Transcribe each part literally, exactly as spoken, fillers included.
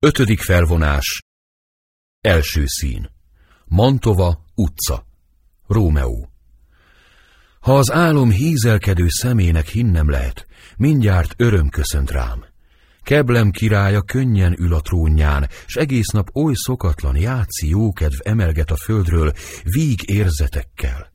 Ötödik felvonás. Első szín. Mantova utca. Rómeó. Ha az álom hízelkedő szemének hinnem lehet, mindjárt öröm köszönt rám. Keblem királya könnyen ül a trónján, s egész nap oly szokatlan játszi jókedv emelget a földről víg érzetekkel.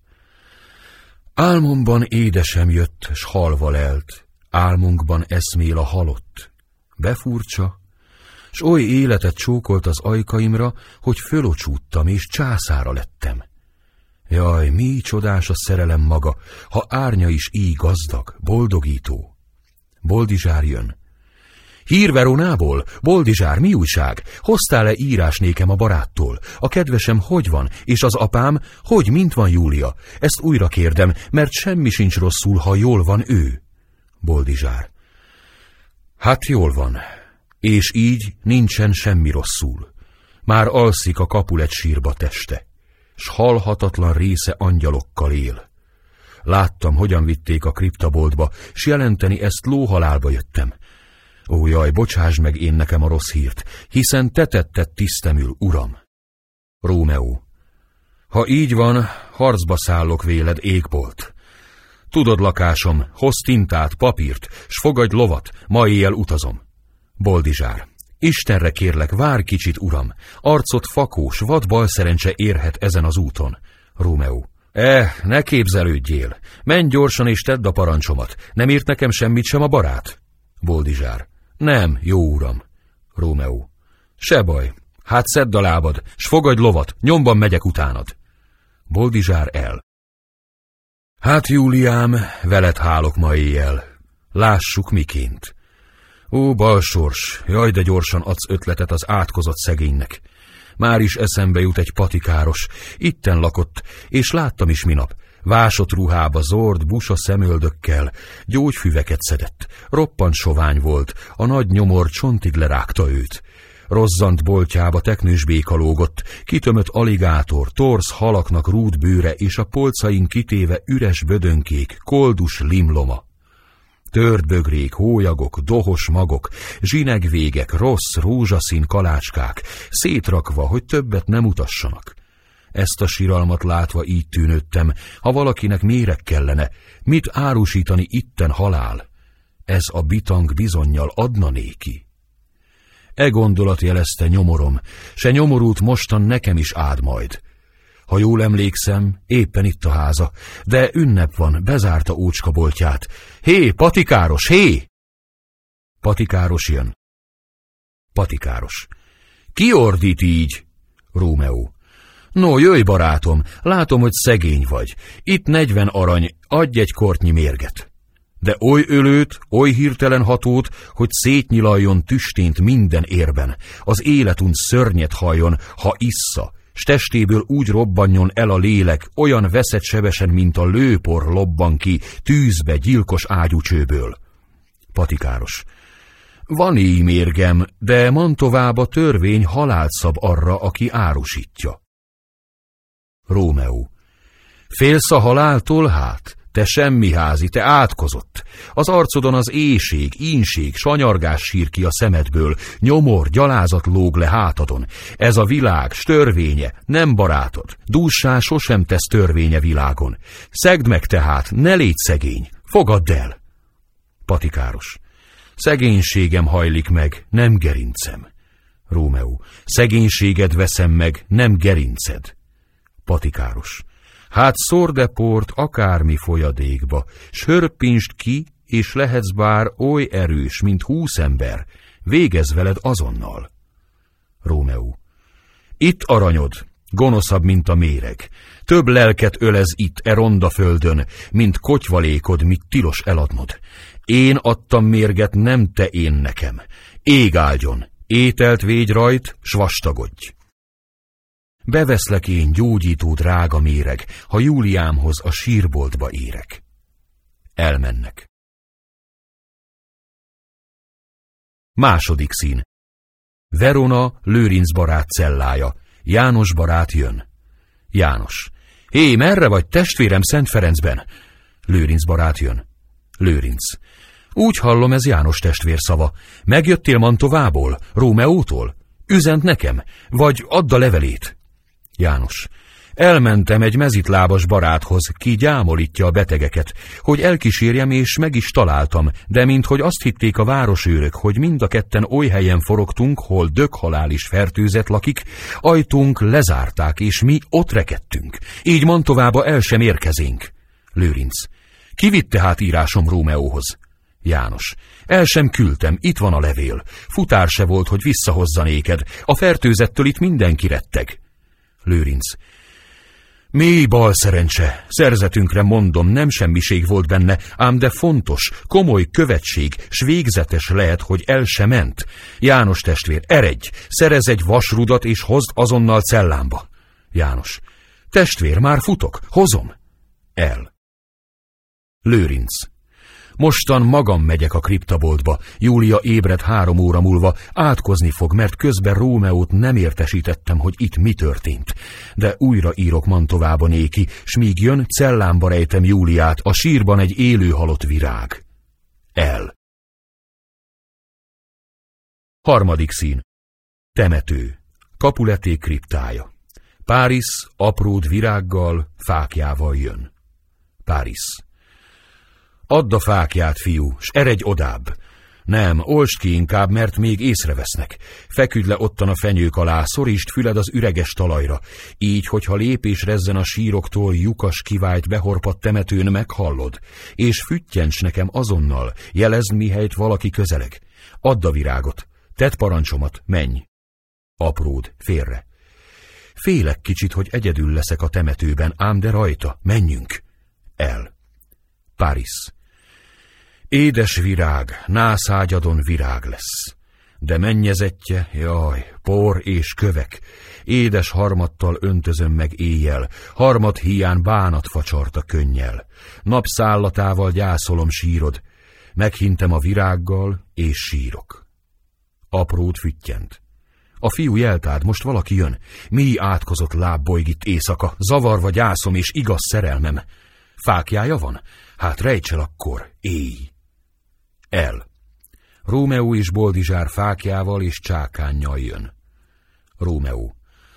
Álmomban édesem jött, s halva lelt, álmunkban eszmél a halott. Befurcsa, s oly életet csókolt az ajkaimra, hogy fölocsúttam és császára lettem. Jaj, mi csodás a szerelem maga, ha árnya is így gazdag, boldogító. Boldizsár jön. Hír Veronából? Boldizsár, mi újság? Hoztál-e írás nékem a baráttól? A kedvesem hogy van, és az apám, hogy mint van Júlia? Ezt újra kérdem, mert semmi sincs rosszul, ha jól van ő. Boldizsár. Hát jól van, és így nincsen semmi rosszul. Már alszik a Capulet sírba teste, s halhatatlan része angyalokkal él. Láttam, hogyan vitték a kriptaboltba, s jelenteni ezt lóhalálba jöttem. Ó, jaj, bocsásd meg én nekem a rossz hírt, hiszen te tetted tisztemül, uram. Rómeó. Ha így van, harcba szállok véled, égbolt. Tudod, lakásom, hozz tintát, papírt, s fogadj lovat, ma éjjel utazom. Boldizsár. Istenre kérlek, várj kicsit, uram, arcot fakós, vad balszerencse érhet ezen az úton. Rómeó. Eh, ne képzelődjél, menj gyorsan és tedd a parancsomat, nem írt nekem semmit sem a barát? Boldizsár. Nem, jó uram. Rómeó. Se baj, hát szedd a lábad, s fogadj lovat, nyomban megyek utánad. Boldizsár el. Hát, Júliám, veled hálok ma éjjel. Lássuk miként. Ó, balsors, jaj, de gyorsan adsz ötletet az átkozott szegénynek. Már is eszembe jut egy patikáros, itten lakott, és láttam is minap. Vásott ruhába, zord, busa szemöldökkel, gyógyfüveket szedett, roppant sovány volt, a nagy nyomor csontig lerágta őt. Rozzant boltjába teknős béka lógott, kitömött aligátor, torz halaknak rúd bőre, és a polcain kitéve üres bödönkék, koldus limloma. Tört bögrék, hólyagok, dohos magok, zsinegvégek, rossz, rózsaszín kalácskák, szétrakva, hogy többet nem utassanak. Ezt a siralmat látva így tűnődtem, ha valakinek méreg kellene, mit árusítani itten halál? Ez a bitang bizonnyal adna néki. E gondolat jelezte nyomorom, se nyomorult mostan nekem is áld majd. Ha jól emlékszem, éppen itt a háza, de ünnep van, bezárta ócska boltját. Hé, patikáros, hé! Patikáros jön. Patikáros. Ki ordít így? Rómeó. No, jöjj, barátom, látom, hogy szegény vagy. Itt negyven arany, adj egy kortnyi mérget. De oly ölőt, oly hirtelen hatót, hogy szétnyilaljon tüstént minden érben, az életunt szörnyet halljon, ha issza, s testéből úgy robbanjon el a lélek, olyan veszett sebesen, mint a lőpor lobban ki tűzbe gyilkos ágyúcsőből. Patikáros. Van így mérgem, de Mantovába törvény halált szab arra, aki árusítja. Rómeó. Félsz a haláltól hát? Te semmiházi, te átkozott. Az arcodon az éhség, ínség, sanyargás sír ki a szemedből, nyomor, gyalázat lóg le hátadon. Ez a világ, s törvénye, nem barátod. Dússá sosem tesz törvénye világon. Szegd meg tehát, ne légy szegény, fogadd el. Patikáros. Szegénységem hajlik meg, nem gerincem. Rómeó. Szegénységed veszem meg, nem gerinced. Patikáros. Hát szórd-e port akármi folyadékba, s hörpinst ki, és lehetsz bár oly erős, mint húsz ember, végezz veled azonnal. Rómeó. Itt aranyod, gonoszabb, mint a méreg. Több lelket ölez itt e ronda földön, mint kotyvalékod, mit tilos eladnod. Én adtam mérget, nem te én nekem. Ég áldjon, ételt végy rajt, s vastagodj. Beveszlek én, gyógyító drága méreg, ha Júliámhoz a sírboltba érek. Elmennek. Második szín. Verona, Lőrinc barát cellája. János barát jön. János. Hé, merre vagy, testvérem, Szent Ferencben? Lőrinc barát jön. Lőrinc. Úgy hallom, ez János testvér szava. Megjöttél Mantovából, Rómeótól? Üzent nekem, vagy add a levelét. János. Elmentem egy mezitlábas baráthoz, ki gyámolítja a betegeket, hogy elkísérjem, és meg is találtam, de minthogy azt hitték a városőrök, hogy mind a ketten oly helyen forogtunk, hol döghalális fertőzet lakik, ajtónk lezárták, és mi ott rekedtünk. Így Mantovába el sem érkezénk. Lőrinc. Ki vitte hát írásom Rómeóhoz? János. El sem küldtem, itt van a levél. Futár se volt, hogy visszahozza néked. A fertőzettől itt mindenki retteg. Lőrinc. Mély balszerencse, szerzetünkre mondom, nem semmiség volt benne, ám de fontos, komoly követség, s végzetes lehet, hogy el se ment. János testvér, eredj, szerez egy vasrudat, és hozd azonnal cellámba. János. Testvér, már futok, hozom. El. Lőrinc. Mostan magam megyek a kriptaboltba. Júlia ébred három óra múlva, átkozni fog, mert közben Rómeót nem értesítettem, hogy itt mi történt. De újra írok Mantovába néki, s míg jön, cellámba rejtem Júliát, a sírban egy élő halott virág. El. Harmadik szín. Temető. Capuleté kriptája. Párisz apród virággal, fákjával jön. Párisz. Add a fákját, fiú, s eredj odább. Nem, olsd ki inkább, mert még észrevesznek. Feküdj le ottan a fenyők alá, szorítsd füled az üreges talajra. Így, hogyha lépés rezzen a síroktól, lyukas kivált behorpadt temetőn, meghallod. És füttyents nekem azonnal, jelezd, mihelyt valaki közeleg. Add a virágot, tedd parancsomat, menj. Apród, félre. Félek kicsit, hogy egyedül leszek a temetőben, ám de rajta, menjünk. El. Párisz. Édes virág, nászágyadon virág lesz. De mennyezetje, jaj, por és kövek. Édes harmattal öntözöm meg éjjel, harmat híján bánat facsarta könnyel. Napszállatával gyászolom sírod, meghintem a virággal, és sírok. Apród füttyent. A fiú jeltád, most valaki jön. Mély átkozott láb bolygít éjszaka, zavarva gyászom és igaz szerelmem. Fákjája van? Hát rejts el akkor, éj! El. Rómeó és Boldizsár fákjával és csákánnyal jön. Rómeó.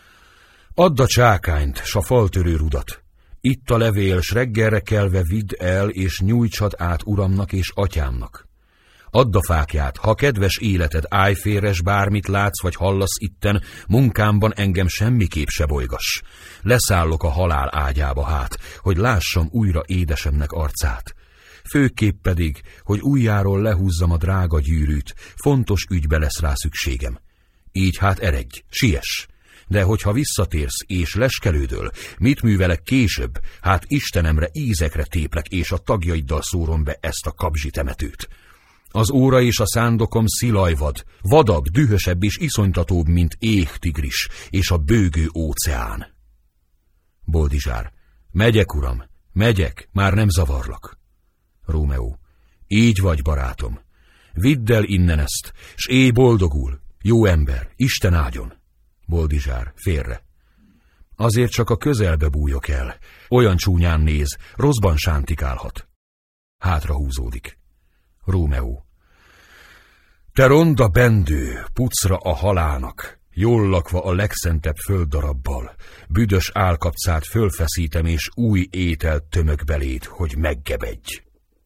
Add a csákányt, s a faltörő rudat. Itt a levél, s reggelre kelve vidd el, és nyújtsad át uramnak és atyámnak. Add a fákját, ha kedves életed, állj félre, s bármit látsz vagy hallasz itten, munkámban engem semmiképp se bolygass. Leszállok a halál ágyába hát, hogy lássam újra édesemnek arcát. Főképp pedig, hogy újjáról lehúzzam a drága gyűrűt, fontos ügybe lesz rá szükségem. Így hát eredj, siess! De hogyha visszatérsz és leskelődöl, mit művelek később, hát Istenemre ízekre téplek, és a tagjaiddal szórom be ezt a kabzsi temetőt. Az óra és a szándokom szilajvad, vadabb, dühösebb és iszonytatóbb, mint éhtigris és a bőgő óceán. Boldizsár. Megyek, uram, megyek, már nem zavarlak. Rómeó. Így vagy, barátom. Vidd el innen ezt, s élj boldogul, jó ember, Isten áldjon. Boldizsár. Félre. Azért csak a közelbe bújok el. Olyan csúnyán néz, rosszban sántikálhat. Hátra húzódik. Rómeó. Te ronda bendő, pucra a halálnak, jól lakva a legszentebb földdarabbal, büdös állkapcát fölfeszítem, és új ételt tömök beléd, hogy meggebedj.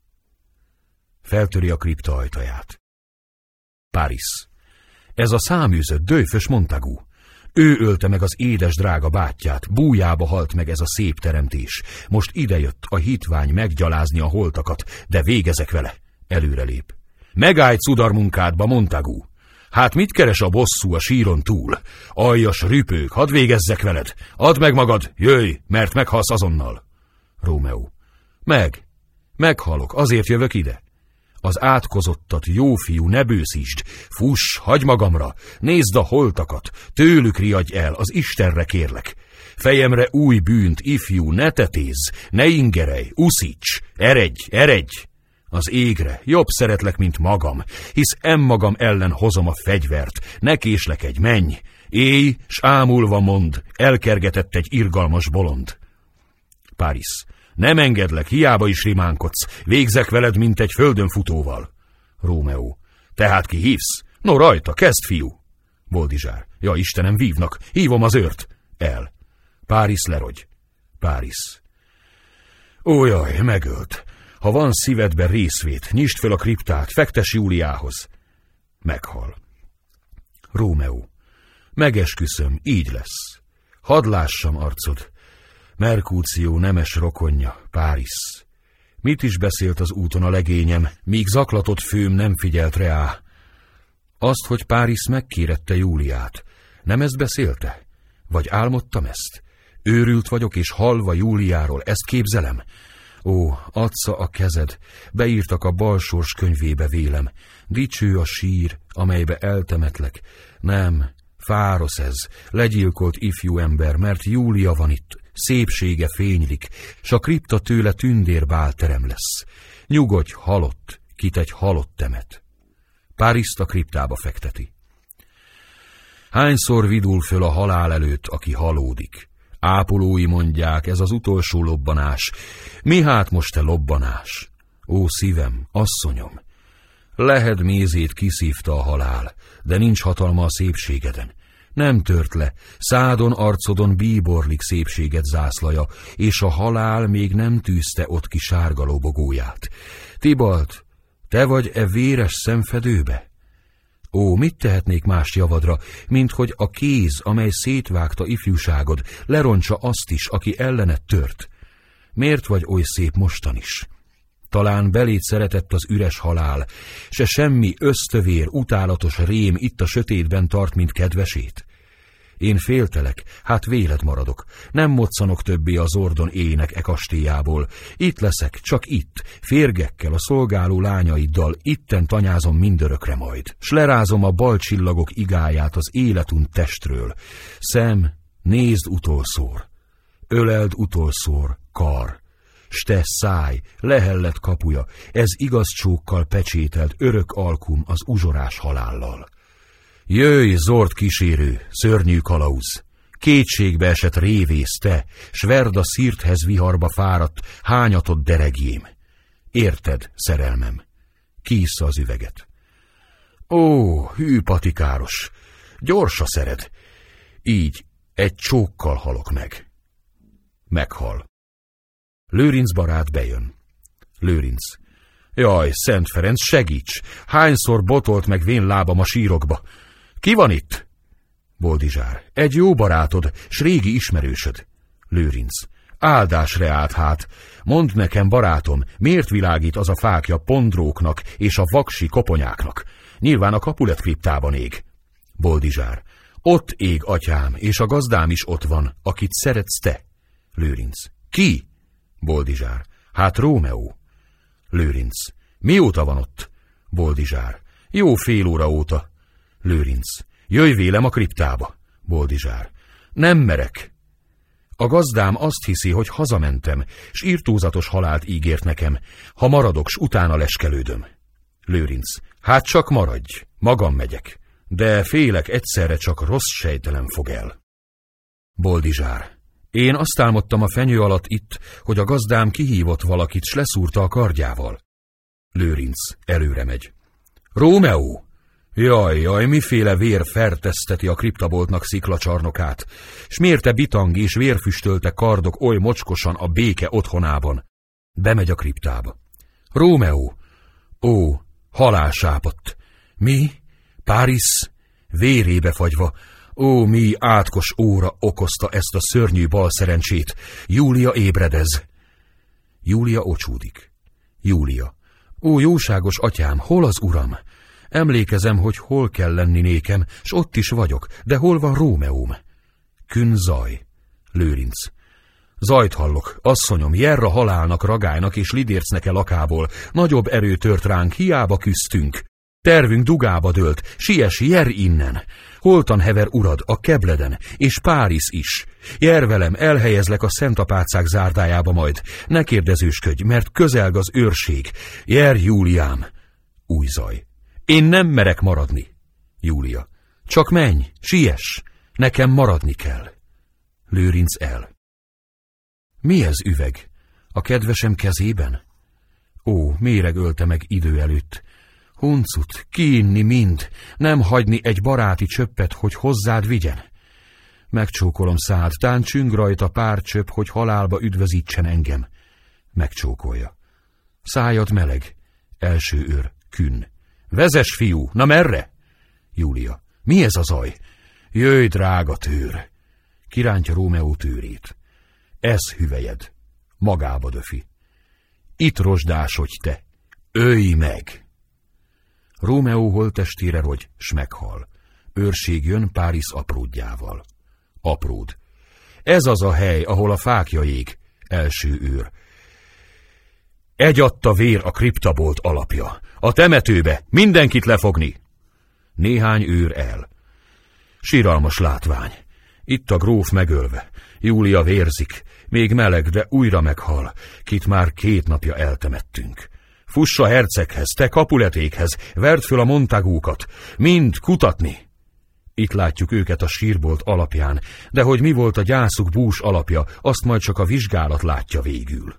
Feltöri a kripta ajtaját. Párisz. Ez a száműzött, dőfös Montagu. Ő ölte meg az édes drága bátyját, bújába halt meg ez a szép teremtés. Most idejött a hitvány meggyalázni a holtakat, de végezek vele. Előrelép. Megállj cudarmunkádba, Montagu! Hát mit keres a bosszú a síron túl? Aljas rüpők, hadd végezzek veled! Add meg magad, jöjj, mert meghalsz azonnal! Rómeó. Meg, meghalok, azért jövök ide. Az átkozottat, jó fiú, ne bőszítsd, fuss, hagyj magamra, nézd a holtakat, tőlük riadj el, az Istenre kérlek. Fejemre új bűnt, ifjú, ne tetézz, ne ingerej, uszíts, eredj, eredj! Az égre, jobb szeretlek, mint magam, hisz emmagam ellen hozom a fegyvert, ne késlekedj, menj, élj, s ámulva mond, elkergetett egy irgalmas bolond. Párisz. Nem engedlek, hiába is rimánkodsz, végzek veled, mint egy földön futóval. Rómeó. Tehát ki hívsz? No rajta, kezd, fiú. Boldizsár. Ja, Istenem, vívnak. Hívom az őrt. El. Páris lerogy. Páris. Ó, jaj, megölt. Ha van szívedben részvét, nyisd fel a kriptát, fektess Júliához. Meghal. Rómeó. Megesküszöm, így lesz. Hadd lássam arcod. Merkúció nemes rokonja, Páris. Mit is beszélt az úton a legényem, míg zaklatott főm nem figyelt reá? Azt, hogy Páris megkérette Júliát. Nem ezt beszélte? Vagy álmodtam ezt? Őrült vagyok, és halva Júliáról, ezt képzelem? Ó, adsza a kezed, beírtak a balsors könyvébe vélem. Dicső a sír, amelybe eltemetlek. Nem, fárosz ez, legyilkolt ifjú ember, mert Júlia van itt, szépsége fénylik, s a kripta tőle tündér bálterem lesz. Nyugodj, halott, kit egy halott temet. Páriszt a kriptába fekteti. Hányszor vidul föl a halál előtt, aki halódik? Ápolói mondják, ez az utolsó lobbanás. Mi hát most te lobbanás? Ó, szívem, asszonyom! Lehed mézét kiszívta a halál, de nincs hatalma a szépségeden. Nem tört le, szádon, arcodon bíborlik szépséged zászlaja, és a halál még nem tűzte ott ki sárga lobogóját. Tibalt, te vagy e véres szemfedőbe? Ó, mit tehetnék más javadra, mint hogy a kéz, amely szétvágta ifjúságod, lerontsa azt is, aki ellened tört? Miért vagy oly szép mostan is? Talán beléd szeretett az üres halál, se semmi ösztövér, utálatos rém itt a sötétben tart, mint kedvesét? Én féltelek, hát véled maradok, nem moccanok többé az ordon ének e kastélyából. Itt leszek, csak itt, férgekkel, a szolgáló lányaiddal, itten tanyázom mindörökre majd, s lerázom a bal csillagok igáját az életunt testről. Szem, nézd utolszor, öleld utolszor, kar, s te száj, lehellet kapuja, ez igaz csókkal pecsételt örök alkum az uzsorás halállal. Jöjj, zord kísérő, szörnyű kalauz! Kétségbe esett révész te, s verd a szirthez viharba fáradt, hányatott deregjém. Érted, szerelmem? Kiissza az üveget. Ó, hű patikáros, gyors a szered. Így, egy csókkal halok meg. Meghal. Lőrinc barát bejön. Lőrinc. Jaj, Szent Ferenc, segíts! Hányszor botolt meg vén lábam a sírokba? Ki van itt? Boldizsár. Egy jó barátod, s régi ismerősöd. Lőrinc. Áldásre állt hát. Mondd nekem, barátom, miért világít az a fákja pondróknak és a vaksi koponyáknak? Nyilván a Capulet kriptában ég. Boldizsár. Ott ég, atyám, és a gazdám is ott van, akit szeretsz te. Lőrinc. Ki? Boldizsár. Hát Rómeó. Lőrinc. Mióta van ott? Boldizsár. Jó fél óra óta. Lőrinc. Jöjj vélem a kriptába. Boldizsár. Nem merek. A gazdám azt hiszi, hogy hazamentem, s irtózatos halált ígért nekem. Ha maradok, s utána leskelődöm. Lőrinc. Hát csak maradj, magam megyek. De félek, egyszerre csak rossz sejtelem fog el. Boldizsár. Én azt álmodtam a fenyő alatt itt, hogy a gazdám kihívott valakit, s leszúrta a kardjával. Lőrinc előre megy. Rómeó! Jaj, jaj, miféle vér ferteszteti a kriptaboltnak sziklacsarnokát, s mérte bitang és vérfüstölte kardok oly mocskosan a béke otthonában. Bemegy a kriptába. Rómeó! Ó, halál sápadt. Mi? Páris? Vérébe fagyva. Ó, mi átkos óra okozta ezt a szörnyű balszerencsét. Júlia ébredez. Júlia ocsúdik. Júlia. Ó, jóságos atyám, hol az uram? Emlékezem, hogy hol kell lenni nékem, s ott is vagyok, de hol van Rómeóm? Kün zaj. Lőrinc. Zajt hallok, asszonyom, Jerra halálnak, ragálynak és lidércnek e lakából. Nagyobb erő tört ránk, hiába küsztünk. Tervünk dugába dőlt, siess, Jer innen. Holtan hever urad, a kebleden, és Páris is. Jer velem, elhelyezlek a szentapácák zárdájába majd. Ne kérdezősködj, mert közelg az őrség. Jer, Júliám. Új zaj. Én nem merek maradni. Júlia. Csak menj, siess, nekem maradni kell. Lőrinc el. Mi ez üveg? A kedvesem kezében? Ó, méreg ölte meg idő előtt. Huncut, kiinni mind, nem hagyni egy baráti csöppet, hogy hozzád vigyen. Megcsókolom szád, tán csüng rajta pár csöpp, hogy halálba üdvözítsen engem. Megcsókolja. Szájad meleg. Első őr, Künn. Vezess, fiú, na merre? Júlia. Mi ez a zaj? Jöjj, drága tőr. Kirántja Rómeó tőrét. Ez hüvelyed. Magába döfi. Itt rozsdásodj te. Ölj meg! Rómeó holttestére rogy, s meghal. Őrség jön Párisz apródjával. Apród. Ez az a hely, ahol a fákja ég. Első őr. Egy adta vér a kriptabolt alapja. A temetőbe mindenkit lefogni. Néhány őr el. Síralmas látvány. Itt a gróf megölve. Júlia vérzik. Még meleg, de újra meghal, kit már két napja eltemettünk. Fuss a herceghez, te Capuletékhez, verd föl a Montagúkat, mind kutatni. Itt látjuk őket a sírbolt alapján, de hogy mi volt a gyászuk bús alapja, azt majd csak a vizsgálat látja végül.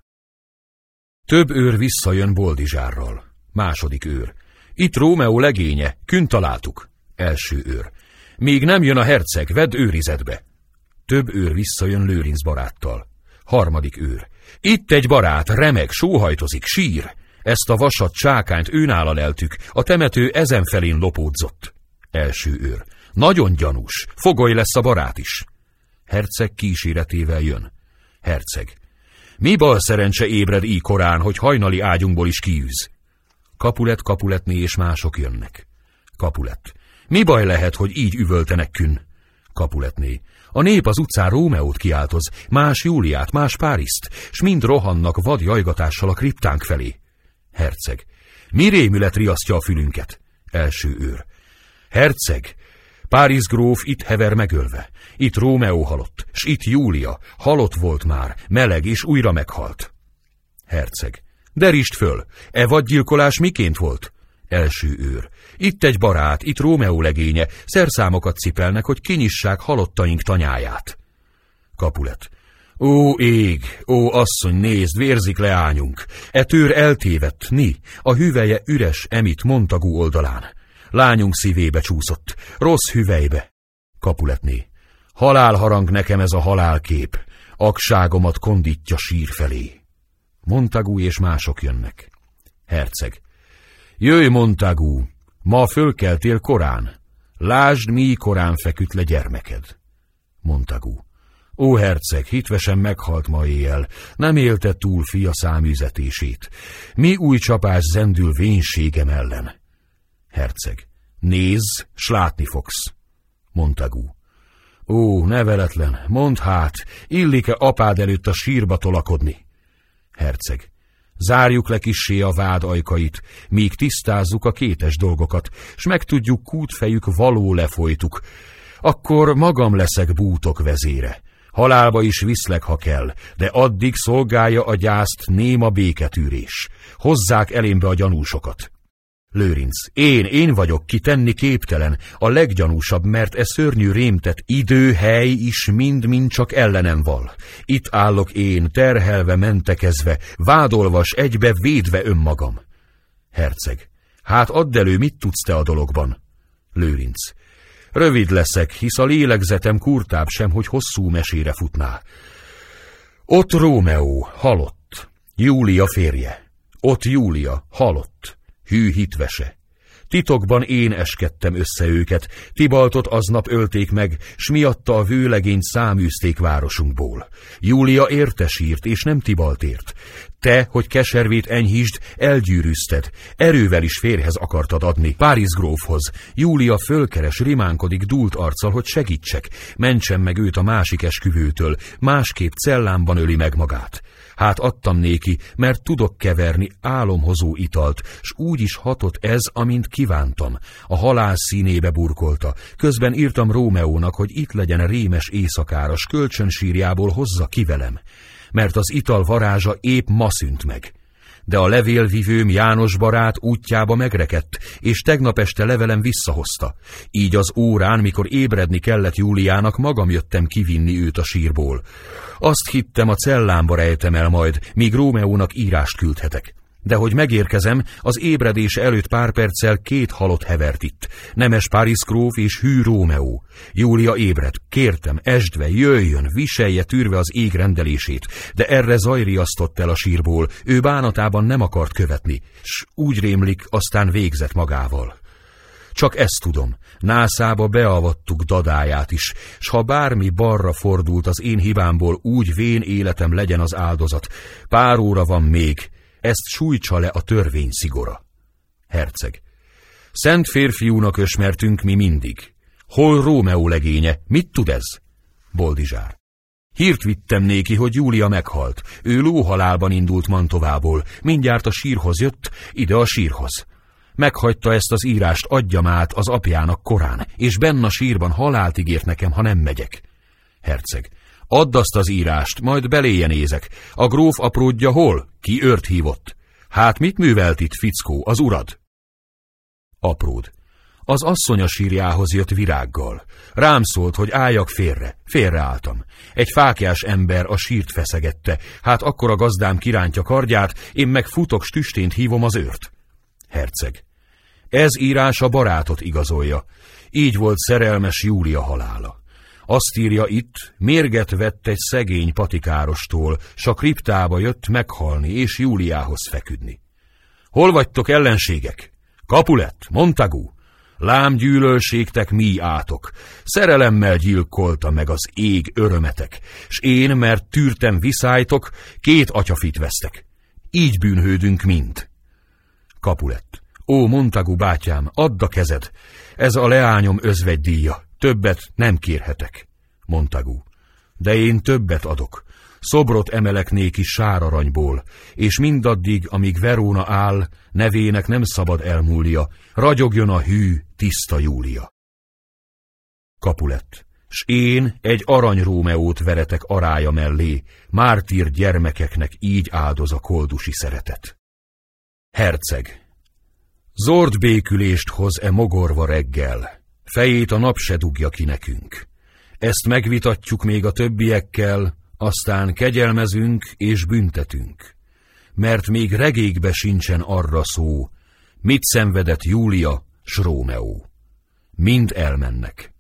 Több őr visszajön Boldizsárral. Második őr. Itt Rómeó legénye, Künn találtuk. Első őr. Míg nem jön a herceg, vedd őrizetbe. Több őr visszajön Lőrinc baráttal. Harmadik őr. Itt egy barát, remeg, sóhajtozik, sír. Ezt a vasat csákányt őnála leltük, a temető ezen felén lopódzott. Első őr. Nagyon gyanús, fogoly lesz a barát is. Herceg kíséretével jön. Herceg. Mi bal szerencse ébred így korán, hogy hajnali ágyunkból is kiűz? Capulet, Capuletné és mások jönnek. Capulet. Mi baj lehet, hogy így üvöltenek Künn? Capuletné. A nép az utcán Rómeót kiáltoz, más Júliát, más Páriszt, s mind rohannak vad jajgatással a kriptánk felé. Herceg. Mi rémület riasztja a fülünket? Első őr. Herceg. Párisz gróf itt hever megölve. Itt Rómeó halott, s itt Júlia. Halott volt már, meleg és újra meghalt. Herceg. Derítsd föl, e vadgyilkolás miként volt? Első őr. Itt egy barát, itt Rómeó legénye, szerszámokat cipelnek, hogy kinyissák halottaink tanyáját. Capulet. Ó ég, ó asszony, nézd, vérzik leányunk. E tőr eltévedt, ni, a hüvelye üres emit Montagú oldalán. Lányunk szívébe csúszott, rossz hüvelybe. Capuletné. Halálharang nekem ez a halálkép, akságomat kondítja sír felé. Montagú és mások jönnek. Herceg. Jöjj, Montagú, ma fölkeltél korán. Lásd, mi korán feküdt le gyermeked. Montagú. Ó, herceg, hitvesen meghalt ma éjjel, nem élte túl fia száműzetését. Mi új csapás zendül vénségem ellen? Herceg. Nézz, s látni fogsz. Montagú. Ó, neveletlen, mondd hát, illik-e apád előtt a sírba tolakodni? Herceg. Zárjuk le kissé a vád ajkait, míg tisztázzuk a kétes dolgokat, s megtudjuk kútfejük való lefolytuk. Akkor magam leszek bútok vezére. Halálba is viszlek, ha kell, de addig szolgálja a gyászt néma béketűrés. Hozzák elémbe a gyanúsokat. Lőrinc. Én, én vagyok, ki tenni képtelen, a leggyanúsabb, mert e szörnyű rémtet idő, hely is mind-mind csak ellenem val. Itt állok én, terhelve, mentekezve, vádolvas egybe, védve önmagam. Herceg. Hát add elő, mit tudsz te a dologban? Lőrinc. Rövid leszek, hisz a lélegzetem kurtább sem, hogy hosszú mesére futná. Ott Rómeó, halott. Júlia férje. Ott Júlia, halott. Hű hitvese. Titokban én eskedtem össze őket, Tibaltot aznap ölték meg, s miatta a vőlegényt száműzték városunkból. Júlia értesírt, és nem Tibaltért. Te, hogy keservét enyhítsd, elgyűrűzted, erővel is férhez akartad adni, Párisz grófhoz. Júlia fölkeres, rimánkodik dúlt arccal, hogy segítsek, mentsem meg őt a másik esküvőtől, másképp cellámban öli meg magát. Hát adtam néki, mert tudok keverni álomhozó italt, s úgy is hatott ez, amint kívántam. A halál színébe burkolta. Közben írtam Rómeónak, hogy itt legyen rémes éjszakára, s kölcsönsírjából hozza ki velem. Mert az ital varázsa épp ma szűnt meg. De a levélvivőm János barát útjába megrekedt, és tegnap este levelem visszahozta. Így az órán, mikor ébredni kellett Júliának, magam jöttem kivinni őt a sírból. Azt hittem, a cellámba rejtem el majd, míg Rómeónak írást küldhetek. De hogy megérkezem, az ébredése előtt pár perccel két halott hevert itt. Nemes Paris gróf és hű Rómeó. Júlia ébred, kértem, esdve, jöjjön, viselje tűrve az ég rendelését, de erre zaj riasztott el a sírból, ő bánatában nem akart követni, s úgy rémlik, aztán végzett magával. Csak ezt tudom, nászába beavattuk dadáját is, s ha bármi balra fordult az én hibámból, úgy vén életem legyen az áldozat. Pár óra van még, ezt sújtsa le a törvény szigora. Herceg. Szent férfiúnak ösmertünk mi mindig. Hol Rómeó legénye, mit tud ez? Boldizsár. Hírt vittem néki, hogy Júlia meghalt. Ő lóhalálban indult Mantovából. Mindjárt a sírhoz jött, ide a sírhoz. Meghagyta ezt az írást, adjam át az apjának korán, és benn a sírban halált ígért nekem, ha nem megyek. Herceg. Add azt az írást, majd beléje nézek. A gróf apródja hol? Ki őrt hívott? Hát mit művelt itt, fickó, az urad? Apród. Az asszony a sírjához jött virággal. Rám szólt, hogy álljak félre. Félreálltam. Egy fáklyás ember a sírt feszegette. Hát akkor a gazdám kirántja kardját, én meg futok s tüstént hívom az őrt. Herceg. Ez írás a barátot igazolja. Így volt szerelmes Júlia halála. Azt írja itt, mérget vett egy szegény patikárostól, s a kriptába jött meghalni és Júliához feküdni. Hol vagytok, ellenségek? Capulet, Montagu, lám gyűlölségtek mi átok, szerelemmel gyilkolta meg az ég örömetek, s én, mert tűrtem viszálytok, két atyafit vesztek. Így bűnhődünk mind. Capulet. Ó, Montagu bátyám, add a kezed, ez a leányom özvegydíja, többet nem kérhetek. Montagu. De én többet adok, szobrot emelek néki sáraranyból, és mindaddig, amíg Verona áll, nevének nem szabad elmúlnia, ragyogjon a hű, tiszta Júlia. Capulet. S én egy arany Rómeót veretek arája mellé, mártír gyermekeknek így áldoz a koldusi szeretet. Herceg. Zord békülést hoz e mogorva reggel, fejét a nap se dugja ki nekünk. Ezt megvitatjuk még a többiekkel, aztán kegyelmezünk és büntetünk. Mert még regékbe sincsen arra szó, mit szenvedett Júlia s Rómeó. Mind elmennek.